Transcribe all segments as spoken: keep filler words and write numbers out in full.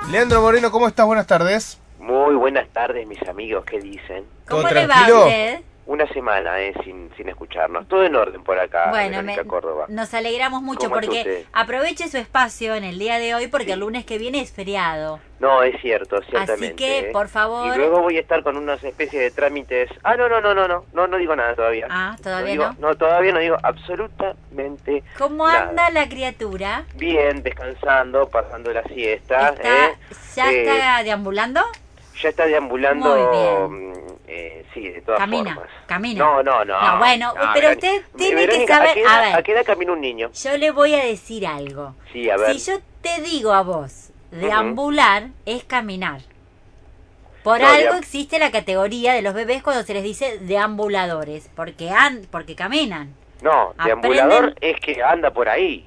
Leandro Moreno, ¿cómo estás? Buenas tardes. Muy buenas tardes, mis amigos, ¿qué dicen? ¿Cómo ¿Todo le va tranquilo? a usted? Una semana, eh, sin, sin escucharnos. Todo en orden por acá, Bueno, Verónica me- Córdoba. nos alegramos mucho ¿Cómo está porque usted? aproveche su espacio en el día de hoy porque Sí. el lunes que viene es feriado. No, es cierto, ciertamente. Así que, eh. por favor... Y luego voy a estar con unas especies de trámites... Ah, no, no, no, no, no, no, no digo nada todavía. Ah, ¿todavía digo, no? No, todavía no digo absolutamente ¿Cómo nada. anda la criatura? Bien, descansando, pasando la siesta. ¿Está, eh. ¿Ya Eh, está deambulando? Ya está deambulando... Muy mm, eh, sí, de todas Camina, formas. camina. No, no, no. No, bueno, pero Verón- usted tiene que Verónica, saber- ¿a qué, edad, a ver. ¿a qué edad camina un niño? Yo le voy a decir algo. Sí, a ver. Si yo te digo a vos, deambular es caminar. Por No, algo deam- existe la categoría de los bebés cuando se les dice deambuladores, porque han, porque caminan. No, Aprenden- deambulador es que anda por ahí.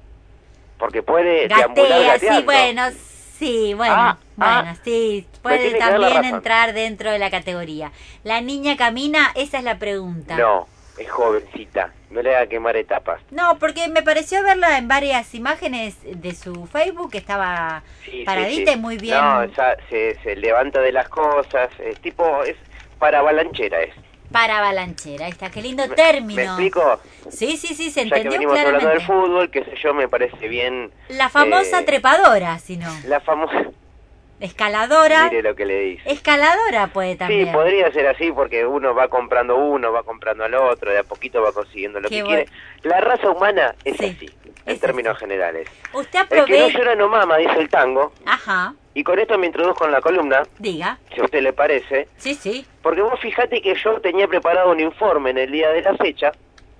Porque puede deambular Gatea, gateando. sí, bueno, sí, bueno, Ah, bueno, ah, sí, me puede tiene que dar la también razón. entrar dentro de la categoría. ¿La niña camina? Esa es la pregunta. No, es jovencita. No le haga quemar etapas. No, porque me pareció verla en varias imágenes de su Facebook, que estaba Sí, paradita sí, sí. y muy bien. No, esa- se, se levanta de las cosas. Es tipo, es para avalanchera es. Para avalanchera, ahí está, qué lindo ¿Me- término. ¿Me explico? Sí, sí, sí, se Ya que entendió venimos hablando del claramente. fútbol, qué sé yo, me parece bien. La famosa eh, trepadora, si no. La famosa... Escaladora. Mire lo que le dice. Escaladora puede también. Sí, podría ser así porque uno va comprando uno, va comprando al otro, de a poquito va consiguiendo lo Qué que bueno. quiere. La raza humana es Sí, así, en es términos así. generales. Usted El que no aprovecha. llora no mama, dice el tango. Ajá, Y con esto me introduzco en la columna, diga. si a usted le parece. Sí, sí. Porque vos fijate que yo tenía preparado un informe en el día de la fecha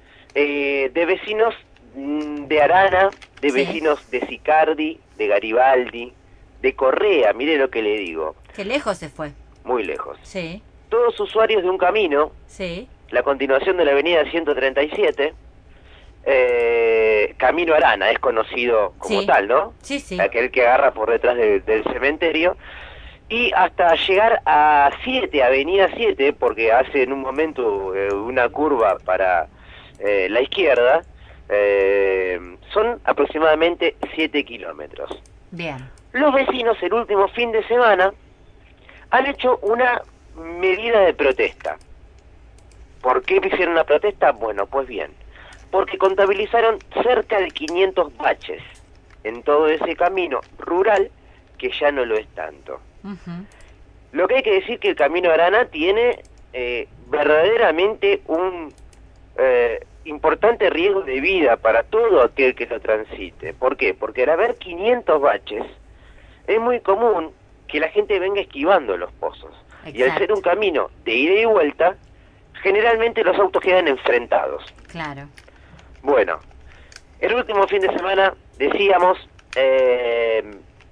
eh, de vecinos mm, de Arana, de Sí. vecinos de Sicardi, de Garibaldi, de Correa, mire lo que le digo, Qué lejos se fue. muy lejos. Sí, Todos usuarios de un camino, sí. la continuación de la avenida ciento treinta y siete, eh, Camino Arana, es conocido como Sí. tal, ¿no? Sí, sí. Aquel que agarra por detrás de- del cementerio, y hasta llegar a siete, avenida siete, porque hace en un momento eh, una curva para eh, la izquierda, eh, son aproximadamente siete kilómetros. Bien. Los vecinos el último fin de semana han hecho una medida de protesta. ¿Por qué hicieron una protesta? Bueno, pues bien, porque contabilizaron cerca de quinientos baches en todo ese camino rural que ya no lo es tanto. Ujú. Lo que hay que decir que el Camino Arana tiene eh, verdaderamente un eh, importante riesgo de vida para todo aquel que lo transite. ¿Por qué? Porque al haber quinientos baches, es muy común que la gente venga esquivando los pozos. Y al Exacto. ser un camino de ida y vuelta, generalmente los autos quedan enfrentados. Claro. Bueno, el último fin de semana decíamos, eh,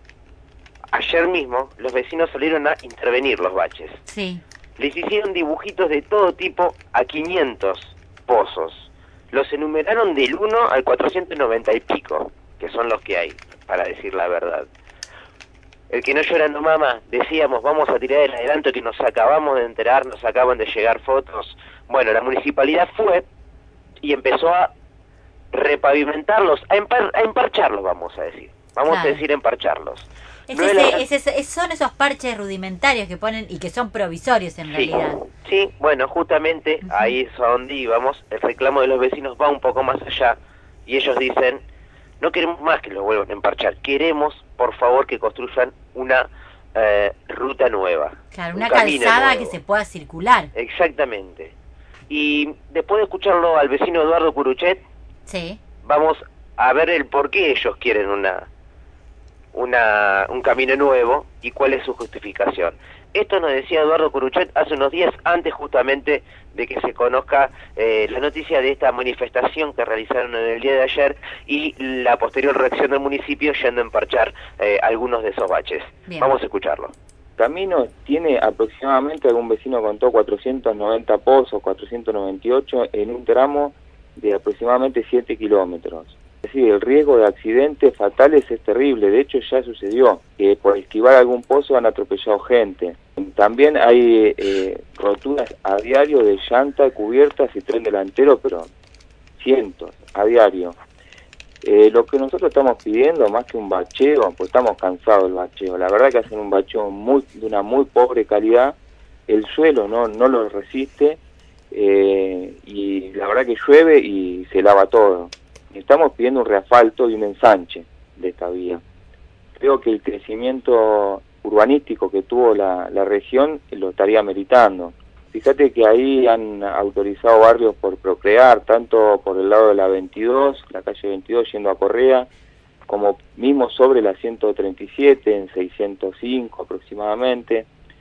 ayer mismo los vecinos salieron a intervenir los baches. Sí. Les hicieron dibujitos de todo tipo a quinientos pozos. Los enumeraron del uno al cuatrocientos noventa y pico, que son los que hay, para decir la verdad. El que no llora no mama, decíamos, vamos a tirar el adelanto que nos acabamos de enterar, nos acaban de llegar fotos. Bueno, la municipalidad fue y empezó a repavimentarlos, a, empar- a emparcharlos, vamos a decir. Vamos Claro. a decir emparcharlos. Es No es ese- la- es ese- es- son esos parches rudimentarios que ponen y que son provisorios en Sí, realidad. sí, bueno, justamente Ujú. ahí es a donde íbamos. El reclamo de los vecinos va un poco más allá y ellos dicen, no queremos más que los vuelvan a emparchar, queremos, por favor, que construyan una eh, ruta nueva. Claro, un una camino calzada nuevo. que se pueda circular. Exactamente. Y después de escucharlo al vecino Eduardo Curuchet, Sí. vamos a ver el por qué ellos quieren una, una un camino nuevo y cuál es su justificación. Esto nos decía Eduardo Curuchet hace unos días antes justamente de que se conozca eh, la noticia de esta manifestación que realizaron en el día de ayer y la posterior reacción del municipio yendo a emparchar eh, algunos de esos baches. Bien. Vamos a escucharlo. Camino tiene aproximadamente, algún vecino contó, cuatrocientos noventa pozos, cuatrocientos noventa y ocho en un tramo de aproximadamente siete kilómetros. Es decir, el riesgo de accidentes fatales es terrible. De hecho, ya sucedió que por esquivar algún pozo han atropellado gente. También hay eh, roturas a diario de llanta, cubiertas y tren delantero, pero cientos a diario. Eh, lo que nosotros estamos pidiendo, más que un bacheo, pues estamos cansados del bacheo, la verdad que hacen un bacheo muy, de una muy pobre calidad, el suelo no, no lo resiste, eh, y la verdad que llueve y se lava todo. Estamos pidiendo un reasfalto y un ensanche de esta vía. Creo que el crecimiento urbanístico que tuvo la, la región lo estaría meritando. Fíjate que ahí han autorizado barrios por procrear, tanto por el lado de la veintidós, la calle veintidós yendo a Correa, como mismo sobre la ciento treinta y siete, en seiscientos cinco aproximadamente.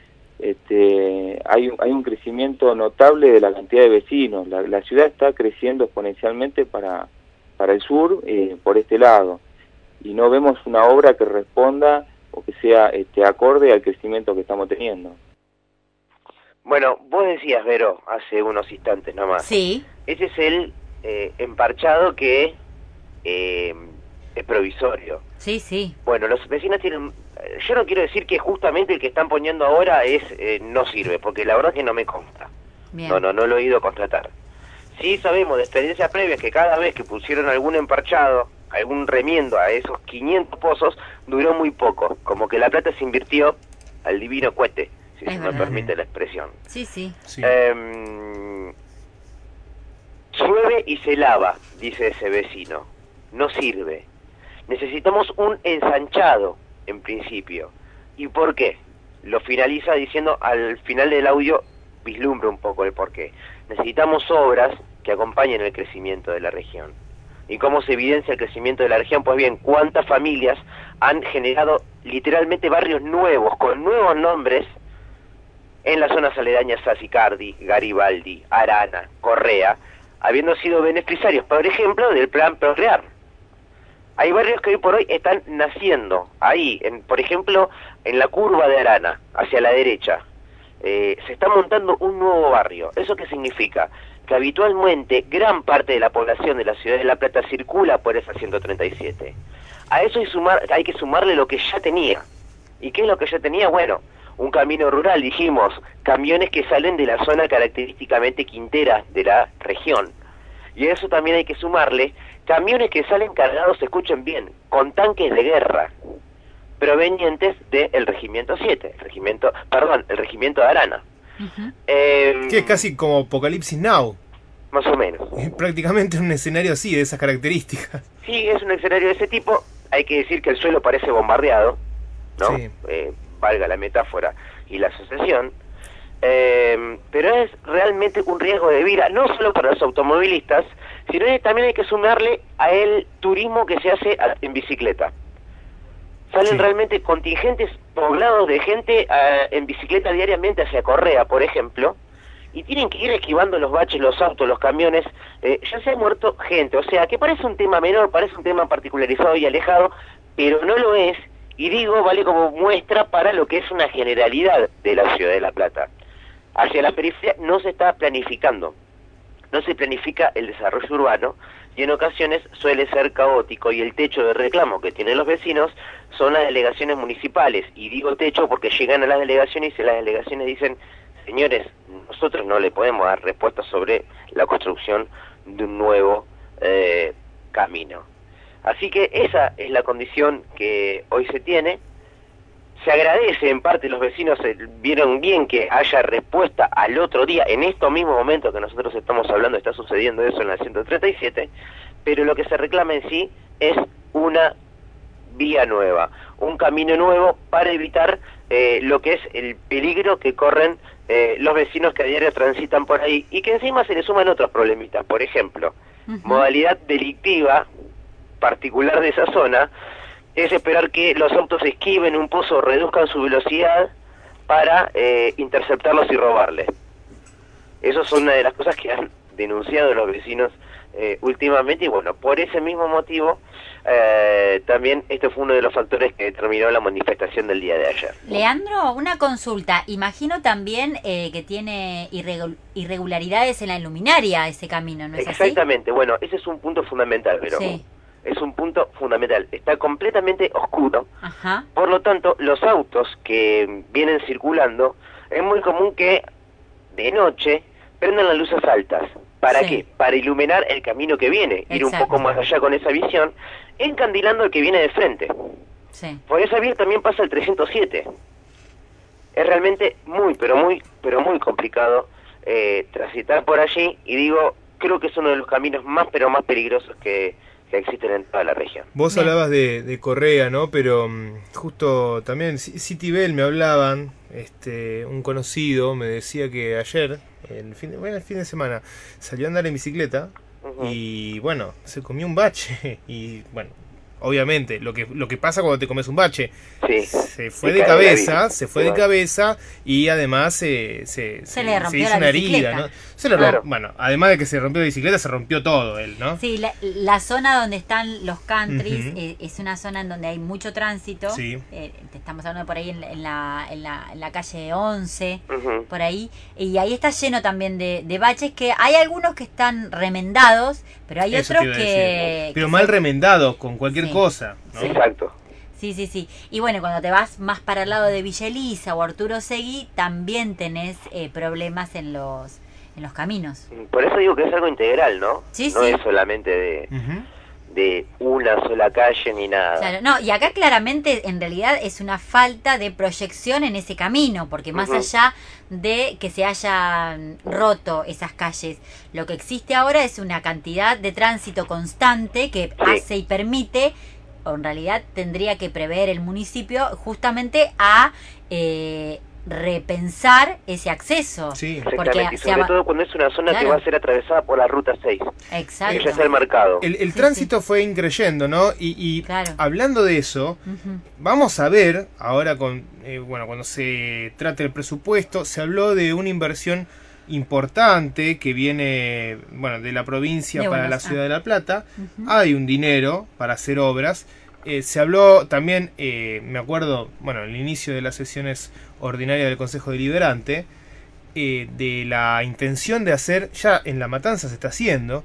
Este, hay, hay un crecimiento notable de la cantidad de vecinos. La, la ciudad está creciendo exponencialmente para, para el sur, eh, por este lado. Y no vemos una obra que responda o que sea este, acorde al crecimiento que estamos teniendo. Bueno, vos decías, Vero, hace unos instantes nomás. Sí. Ese es el eh, emparchado que eh, es provisorio. Sí, sí. Bueno, los vecinos tienen... Yo no quiero decir que justamente el que están poniendo ahora es eh, no sirve, porque la verdad es que no me consta. Bien. No, no, no lo he ido a contratar. Sí sabemos de experiencias previas que cada vez que pusieron algún emparchado, algún remiendo a esos quinientos pozos, duró muy poco. Como que la plata se invirtió al divino cohete, si Es se me verdad. permite la expresión. Sí, sí. Sí. Eh, llueve y se lava, dice ese vecino. No sirve. Necesitamos un ensanchado, en principio. ¿Y por qué? Lo finaliza diciendo al final del audio, vislumbra un poco el porqué. Necesitamos obras que acompañen el crecimiento de la región. ¿Y cómo se evidencia el crecimiento de la región? Pues bien, ¿cuántas familias han generado literalmente barrios nuevos, con nuevos nombres, en las zonas aledañas a Sicardi, Garibaldi, Arana, Correa, habiendo sido beneficiarios, por ejemplo, del plan Procrear? Hay barrios que hoy por hoy están naciendo, ahí, en, por ejemplo, en la curva de Arana, hacia la derecha. Eh, se está montando un nuevo barrio. ¿Eso qué significa? Que habitualmente gran parte de la población de la ciudad de La Plata circula por esa ciento treinta y siete. A eso hay, sumar, hay que sumarle lo que ya tenía. ¿Y qué es lo que ya tenía? Bueno, un camino rural, dijimos, camiones que salen de la zona característicamente quintera de la región. Y a eso también hay que sumarle camiones que salen cargados, escuchen bien, con tanques de guerra, provenientes del Regimiento siete, el regimiento, perdón, el Regimiento de Arana. Uh-huh. Eh, Que es casi como Apocalipsis Now. Más o menos. Es prácticamente un escenario así, de esas características. Sí, es un escenario de ese tipo. Hay que decir que el suelo parece bombardeado, ¿no? Sí. Eh, valga la metáfora y la asociación. Eh, pero es realmente un riesgo de vida, no solo para los automovilistas, sino que también hay que sumarle a el turismo que se hace a, en bicicleta. Salen Sí. realmente contingentes poblados de gente uh, en bicicleta diariamente hacia Correa, por ejemplo, y tienen que ir esquivando los baches, los autos, los camiones. Eh, ya se ha muerto gente, o sea, que parece un tema menor, parece un tema particularizado y alejado, pero no lo es, y digo, vale como muestra para lo que es una generalidad de la ciudad de La Plata. Hacia la periferia no se está planificando, no se planifica el desarrollo urbano, y en ocasiones suele ser caótico, y el techo de reclamo que tienen los vecinos son las delegaciones municipales. Y digo techo porque llegan a las delegaciones y las delegaciones dicen: señores, nosotros no le podemos dar respuesta sobre la construcción de un nuevo eh, camino. Así que esa es la condición que hoy se tiene. Se agradece en parte, los vecinos eh, vieron bien que haya respuesta al otro día, en estos mismos momentos que nosotros estamos hablando, está sucediendo eso en la ciento treinta y siete, pero lo que se reclama en sí es una vía nueva, un camino nuevo para evitar eh, lo que es el peligro que corren eh, los vecinos que a diario transitan por ahí, y que encima se le suman otros problemitas. Por ejemplo, uh-huh. modalidad delictiva particular de esa zona es esperar que los autos esquiven un pozo o reduzcan su velocidad para eh, interceptarlos y robarles. Eso es una de las cosas que han denunciado los vecinos eh, últimamente, y bueno, por ese mismo motivo eh, también este fue uno de los factores que determinó la manifestación del día de ayer. Leandro, una consulta. Imagino también eh, que tiene irregu- irregularidades en la luminaria ese camino, ¿no es así? Exactamente, bueno, ese es un punto fundamental, pero... Sí. Es un punto fundamental, está completamente oscuro. Ajá. Por lo tanto, los autos que vienen circulando, es muy común que de noche prendan las luces altas ¿Para Sí. qué? Para iluminar el camino que viene, ir un Exacto. poco más allá con esa visión, encandilando al que viene de frente. Sí. Por esa vía también pasa el trescientos siete. Es realmente muy, pero muy, pero muy complicado eh, transitar por allí, y digo, creo que es uno de los caminos más, pero más peligrosos que, que existen en toda la región. Vos Bien. hablabas de, de Correa, ¿no? Pero mm, justo también C- Citibel me hablaban, este, un conocido me decía que ayer, el fin de, bueno, el fin de semana, salió a andar en bicicleta Ujú. y bueno, se comió un bache y bueno, obviamente lo que lo que pasa cuando te comes un bache, Sí. se fue Se de cae de la cabeza, bici. se fue de Bueno. cabeza y además se, se, Se le rompió hizo la una herida, bicicleta. ¿no? Se le Claro. romp- bueno, además de que se rompió la bicicleta, se rompió todo él, ¿no? Sí, la, la zona donde están los countries Ujú. eh, es una zona en donde hay mucho tránsito. Sí. Eh, te estamos hablando por ahí en, la- en, la, en, la, en la calle once, Ujú. por ahí. Y ahí está lleno también de, de baches, que hay algunos que están remendados, pero hay Eso otros te iba a que... decir. Pero que mal se- remendados con cualquier Sí. cosa, ¿no? Exacto. Sí, sí, sí. Y bueno, cuando te vas más para el lado de Villa Elisa o Arturo Seguí, también tenés eh, problemas en los en los caminos. Por eso digo que es algo integral, ¿no? Sí, no sí. es solamente de, Ujú. de una sola calle ni nada. Claro, no, y acá claramente en realidad es una falta de proyección en ese camino, porque más Ujú. allá de que se hayan roto esas calles, lo que existe ahora es una cantidad de tránsito constante que Sí. hace y permite, o en realidad tendría que prever el municipio justamente a eh, repensar ese acceso. Sí. Exactamente, y se sobre ava- todo cuando es una zona que Claro. va a ser atravesada por la ruta seis, Exacto. que ya está el marcado. El, el Sí, tránsito fue increyendo, ¿no? Y, y Claro. hablando de eso, Ujú. vamos a ver, ahora con, eh, bueno, cuando se trate el presupuesto, se habló de una inversión importante que viene, bueno, de la provincia De para Buenos- la ciudad ah. de La Plata. Ujú. Hay un dinero para hacer obras. Eh, se habló también, eh, me acuerdo, bueno, el inicio de las sesiones ordinarias del Consejo Deliberante, eh, de la intención de hacer, ya en La Matanza se está haciendo,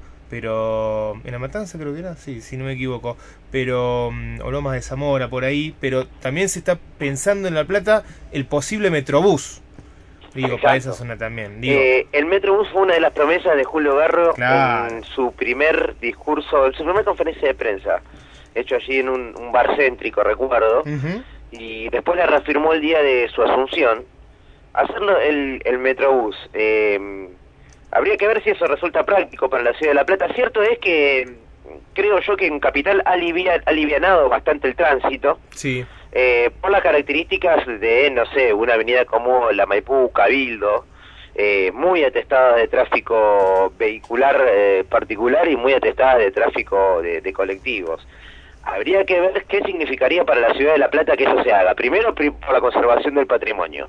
pero en La Matanza creo que era, sí, si no me equivoco, pero mm, o Lomas de Zamora por ahí, pero también se está pensando en La Plata el posible Metrobús, digo, Exacto. para esa zona también, digo, Eh, el Metrobús fue una de las promesas de Julio Garro Claro. en su primer discurso, en su primera conferencia de prensa, hecho allí en un, un bar céntrico, recuerdo, ujú, y después la reafirmó el día de su asunción. Hacerlo el, el Metrobús, eh, habría que ver si eso resulta práctico para la ciudad de La Plata. Cierto es que creo yo que en Capital ha alivia- alivianado bastante el tránsito, sí, eh, por las características de, no sé, una avenida como la Maipú, Cabildo, eh, muy atestada de tráfico vehicular eh, particular y muy atestada de tráfico de, de colectivos. Habría que ver qué significaría para la ciudad de La Plata que eso se haga. Primero, pri- por la conservación del patrimonio.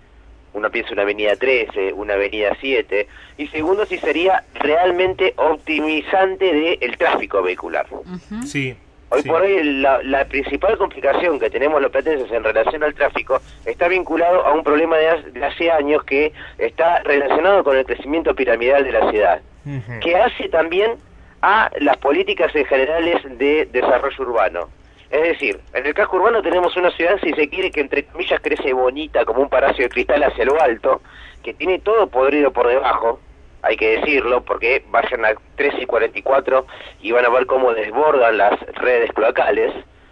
Uno piensa una avenida trece, una avenida siete, y segundo, si sería realmente optimizante del tráfico vehicular. Ujú. sí. Hoy sí. por hoy la, la principal complicación que tenemos los platenses en relación al tráfico está vinculado a un problema de hace, de hace años que está relacionado con el crecimiento piramidal de la ciudad, Ujú. que hace también a las políticas en generales de desarrollo urbano. Es decir, en el casco urbano tenemos una ciudad, si se quiere, que entre comillas crece bonita como un palacio de cristal hacia lo alto, que tiene todo podrido por debajo, hay que decirlo, porque vayan a trece y cuarenta y cuatro y van a ver cómo desbordan las redes cloacales.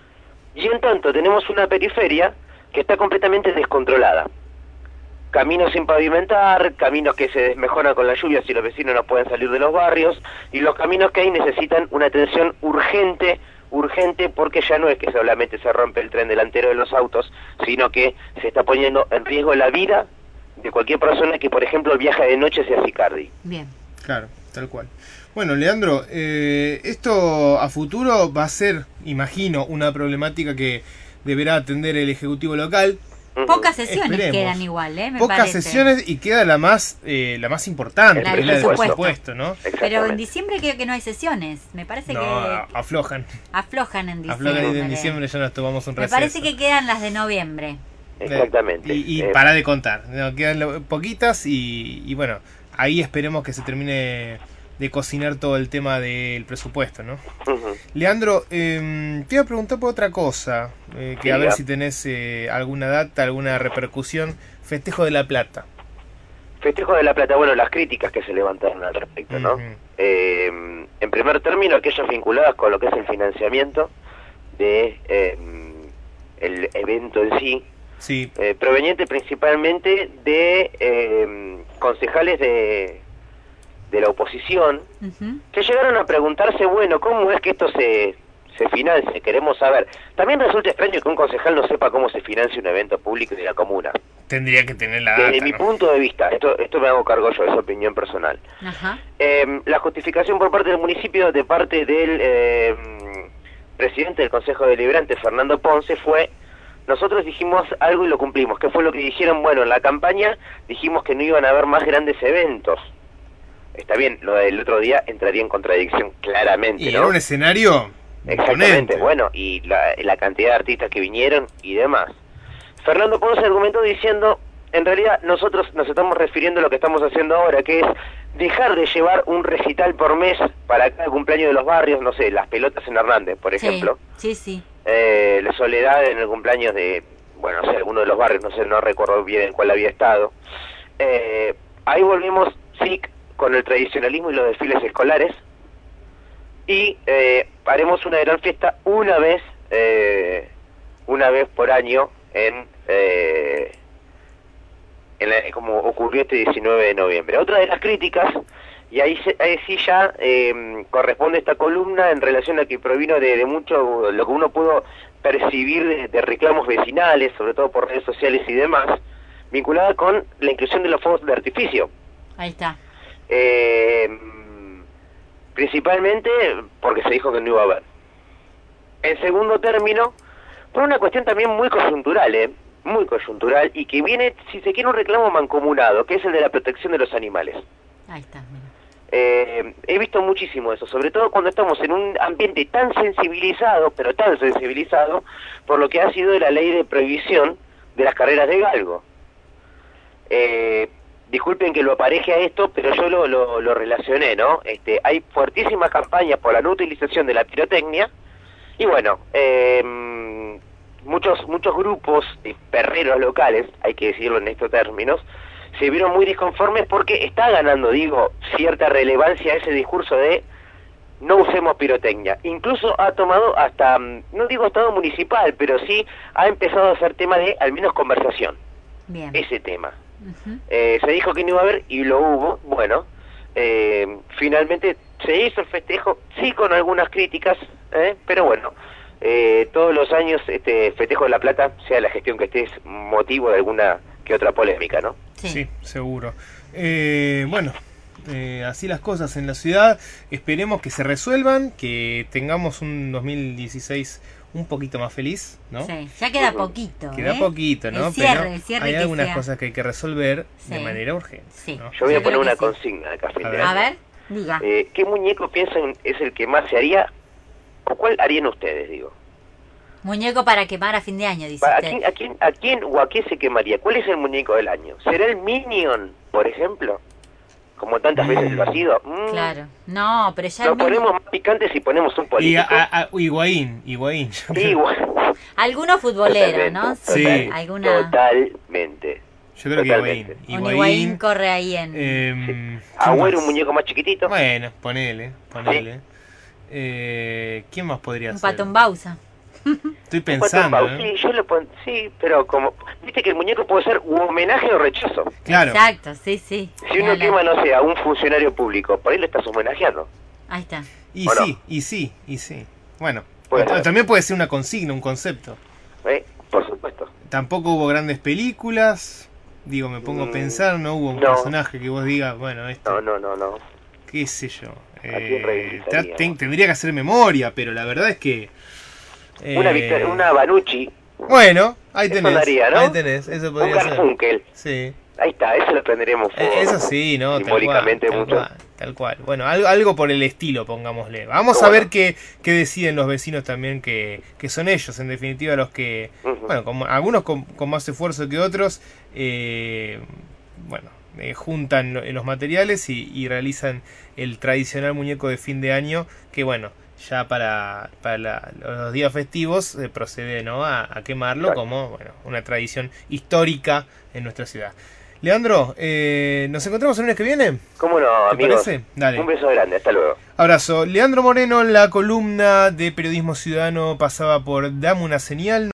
Y en tanto tenemos una periferia que está completamente descontrolada. Caminos sin pavimentar, caminos que se desmejoran con la lluvia si los vecinos no pueden salir de los barrios, y los caminos que hay necesitan una atención urgente, urgente, porque ya no es que solamente se rompe el tren delantero de los autos, sino que se está poniendo en riesgo la vida de cualquier persona que, por ejemplo, viaja de noche hacia Sicardi. Bien. Claro, tal cual. Bueno, Leandro, eh, esto a futuro va a ser, imagino, una problemática que deberá atender el Ejecutivo local. Ujú. Pocas sesiones Esperemos. quedan igual, ¿eh? Me Pocas parece. sesiones y queda la más eh, la más importante, La que es del la del presupuesto. presupuesto, ¿no? Pero en Exactamente. diciembre creo que no hay sesiones. Me parece No, que aflojan. aflojan en diciembre. Aflojan y en diciembre ya nos tomamos un Me receso. parece que quedan las de noviembre. Exactamente. Y, y Eh, para de contar. No, quedan lo- poquitas y, y bueno, ahí esperemos que se termine de cocinar todo el tema del presupuesto, ¿no? ujú. Leandro, eh, te iba a preguntar por otra cosa, eh, que a Diga. ver si tenés eh, alguna data, alguna repercusión. Festejo de La Plata. Festejo de La Plata, bueno, las críticas que se levantaron al respecto, ¿no? Uh-huh. Eh, en primer término, aquellas vinculadas con lo que es el financiamiento de eh, el evento en sí, Sí. eh, proveniente principalmente de eh, concejales de, de la oposición, Ujú. que llegaron a preguntarse, bueno, ¿cómo es que esto se, se financia? Queremos saber. También resulta extraño que un concejal no sepa cómo se financia un evento público de la comuna. Tendría que tener la Desde data, mi ¿no? punto de vista, esto, esto me hago cargo yo, es opinión personal. Ajá. Eh, la justificación por parte del municipio, de parte del eh, presidente del Consejo Deliberante, Fernando Ponce, fue: nosotros dijimos algo y lo cumplimos. ¿Qué fue lo que dijeron? Bueno, en la campaña dijimos que no iban a haber más grandes eventos. Está bien, lo del otro día entraría en contradicción claramente, Y ¿no? era un escenario Exactamente, imponente. bueno, y la, la cantidad de artistas que vinieron y demás. Fernando Ponce argumentó diciendo, en realidad nosotros nos estamos refiriendo a lo que estamos haciendo ahora, que es dejar de llevar un recital por mes para cada cumpleaños de los barrios, no sé, las pelotas en Hernández, por ejemplo. Sí, sí. Eh, la Soledad en el cumpleaños de, bueno, no sé, alguno de los barrios, no sé, no recuerdo bien en cuál había estado. Eh, ahí volvimos, sí, con el tradicionalismo y los desfiles escolares, y eh, haremos una gran fiesta una vez, eh, una vez por año, en, eh, en la, como ocurrió este diecinueve de noviembre. Otra de las críticas, y ahí, se, ahí sí ya eh, corresponde esta columna en relación a que provino de, de mucho, lo que uno pudo percibir de, de reclamos vecinales, sobre todo por redes sociales y demás, vinculada con la inclusión de los fuegos de artificio. Ahí está. Eh, principalmente porque se dijo que no iba a haber. En segundo término, por una cuestión también muy coyuntural, ¿eh? muy coyuntural, y que viene, si se quiere, un reclamo mancomunado, que es el de la protección de los animales. Ahí está, mira. Eh, he visto muchísimo eso, sobre todo cuando estamos en un ambiente tan sensibilizado, pero tan sensibilizado, por lo que ha sido la ley de prohibición de las carreras de galgo. Eh, disculpen que lo apareje a esto, pero yo lo, lo, lo relacioné, ¿no? Este, hay fuertísimas campañas por la no utilización de la pirotecnia, y bueno, eh, muchos muchos grupos de perreros locales, hay que decirlo en estos términos, se vieron muy disconformes porque está ganando, digo, cierta relevancia ese discurso de no usemos pirotecnia. Incluso ha tomado hasta, no digo estado municipal, pero sí ha empezado a ser tema de, al menos, conversación. Bien. Ese tema. Ujú. Eh, se dijo que no iba a haber y lo hubo. Bueno, eh, finalmente se hizo el festejo, sí con algunas críticas, ¿eh? pero bueno, eh, todos los años este festejo de La Plata, sea la gestión que esté, es motivo de alguna que otra polémica, ¿no? Sí. Sí, seguro. Eh, bueno, eh, así las cosas en la ciudad. Esperemos que se resuelvan, que tengamos un dos mil dieciséis un poquito más feliz, ¿no? Sí, ya queda poquito. Queda ¿eh? poquito, ¿no? El cierre, Pero el cierre hay que algunas sea. cosas que hay que resolver Sí. de manera urgente. Sí. ¿no? Yo voy Yo a poner creo una que sí. consigna acá, fin A de ver. A año. ver, diga. Eh, ¿Qué muñeco piensan es el que más se haría? ¿O cuál harían ustedes, digo? Muñeco para quemar a fin de año, dice ¿A usted. quién, a, quién, ¿A quién o a qué se quemaría? ¿Cuál es el muñeco del año? ¿Será el Minion, por ejemplo? Como tantas veces lo ha sido. Mm. Claro. No, pero ya... Lo al menos- ponemos más picante si ponemos un Y político. a, a- a- Higuaín, Higuaín. yo creo- Sí, bueno. Algunos futboleros, Totalmente, ¿no? Sí. total- Alguna... Totalmente. Yo creo que Totalmente. Higuaín. Un Higuaín corre ahí en... em, ¿quién Agüero, más? un muñeco más chiquitito. Bueno, ponele, ponele. Eh, ¿Quién más podría un ser? patón Bausa. Estoy Un pensando, Patón Pau, ¿eh? Sí, yo lo pon... sí, pero como... Viste que el muñeco puede ser un homenaje o rechazo. Claro. Exacto, sí, sí. Si uno Ni quema, hablar. no sé, a un funcionario público, por ahí lo estás homenajeando. Ahí está. Y ¿O no? sí, y sí, y sí. Bueno, Puede o- ser. también puede ser una consigna, un concepto. ¿Eh? Por supuesto. Tampoco hubo grandes películas. Digo, me pongo a Mm, pensar, no hubo un no. personaje que vos digas, bueno, este, No, no, no, no. qué sé yo. quién Eh, reivindicaríamos? tra- ten- tendría que hacer memoria, pero la verdad es que... eh, Una, Victor- una Banucci, Bueno, ahí Eso tenés. daría, ¿no? Ahí tenés, eso un podría ser. Garfunkel. Sí. Ahí está, eso lo prenderemos fuego. Eh, Eso sí, ¿no? Tal cual, Simbólicamente tal mucho. cual, tal cual. Bueno, algo, algo por el estilo, pongámosle. Vamos a Bueno. ver qué, qué deciden los vecinos también, que, que son ellos, en definitiva, los que, Ujú. bueno, con- algunos con, con más esfuerzo que otros, eh, bueno, eh, juntan lo- los materiales y, y realizan el tradicional muñeco de fin de año, que bueno, ya para, para la- los días festivos se procede, ¿no, a, a quemarlo Claro. como, bueno, una tradición histórica en nuestra ciudad. Leandro, eh, ¿nos encontramos el lunes que viene? ¿Cómo no, ¿Te amigos? parece? Dale. Un beso grande, hasta luego. Abrazo. Leandro Moreno, la columna de Periodismo Ciudadano pasaba por Dame una Señal.